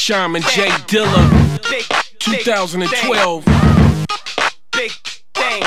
Esham and J Dilla, 2012. Big thing.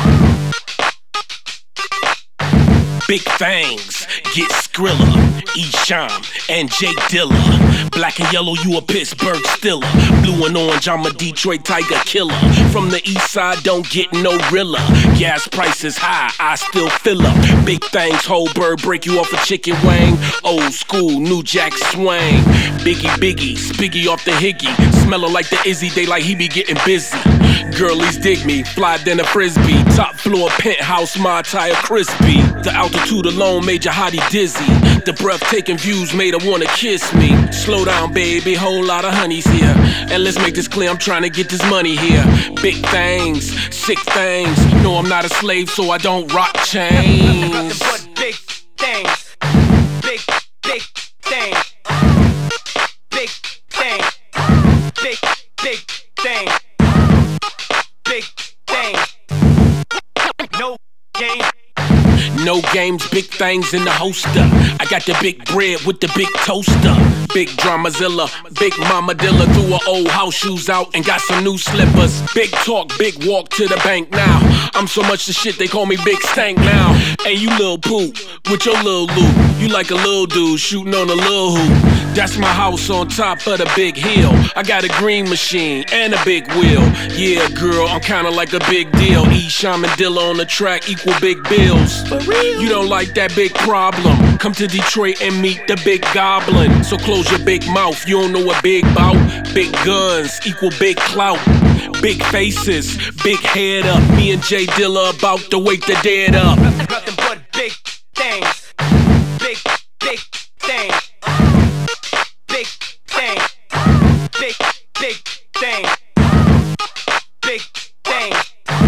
Big things, get Skrilla, Esham and J Dilla. Black and yellow, you a Pittsburgh Stiller. Blue and orange, I'm a Detroit Tiger killer. From the east side, don't get no Rilla. Gas prices high, I still fill up. Big things, whole bird, break you off a chicken wing. Old school, New Jack swing. Biggie, Spiggy off the Higgy. Smelling like the Izzy, they like he be getting busy. Girlies dig me, fly than a frisbee. Top floor penthouse, my tire crispy. The altitude alone made your hottie dizzy. The breathtaking views made her wanna kiss me. Slow down, baby, whole lot of honeys here. And let's make this clear, I'm trying to get this money here. Big things, sick things. No, I'm not a slave, so I don't rock chains. Nothing but big things. Big things. Big things. Big things. Big things. No game. No games, big things in the holster. I got the big bread with the big toaster. Big Dramazilla, big Mama Dilla. Threw her old house shoes out and got some new slippers. Big talk, big walk to the bank now. I'm so much the shit they call me Big Stank now. And you lil' poop with your lil' loot. You like a lil' dude shooting on a lil' hoop. That's my house on top of the big hill. I got a green machine and a big wheel. Yeah, girl, I'm kinda like a big deal. Esham and Dilla on the track equal big bills. For real? You don't like that big problem? Come to Detroit and meet the big goblin. So close your big mouth, you don't know what big bout. Big guns equal big clout. Big faces, big head up. Me and J Dilla about to wake the dead up. Nothing but big things. Big things. Big things. Big things. Big things.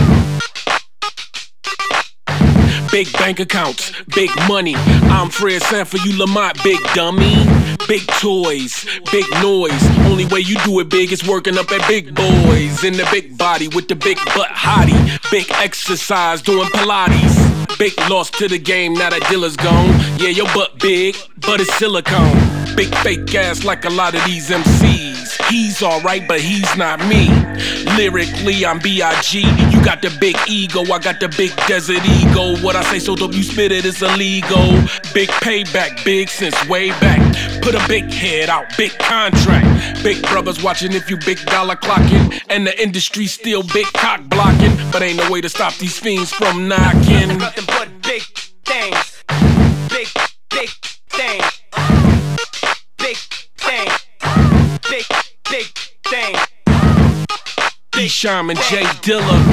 Big bank accounts, big money. I'm Fred Sanford, you Lamont, big dummy. Big toys, big noise. Only way you do it big is working up at Big Boys. In the big body with the big butt hottie. Big exercise doing Pilates. Big loss to the game now that Dilla's gone. Yeah, your butt big, but it's silicone. Big fake ass like a lot of these MCs. He's alright, but he's not me. Lyrically, I'm B.I.G. You got the big ego, I got the big desert ego. What I say so dope, you spit it, it's illegal. Big payback, big since way back. Put a big head out, big contract. Big brothers watching if you big dollar clocking. And the industry still big cock blocking. But ain't no way to stop these fiends from knocking. Nothing but big things. Big things. Big things. Big things. Esham and J Dilla.